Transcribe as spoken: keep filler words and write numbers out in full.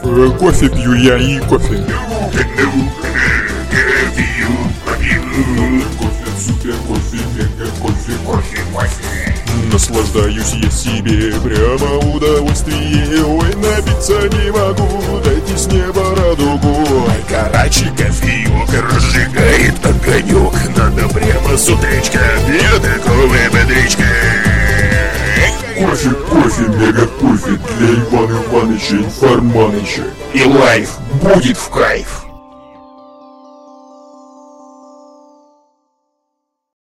Э, кофе пью я и кофе. Кофе, супер, кофе, мега, кофе, кофе, кофе. Наслаждаюсь я себе, прямо удовольствие. Ой, напиться не могу, дайте с неба радугу. Ой, короче, кофеек разжигает огонек. Надо прямо с утречка для такого бодрячка. Кофе, кофе, мега кофе для Ивана Ивановича Информаныча. И лайф будет в кайф.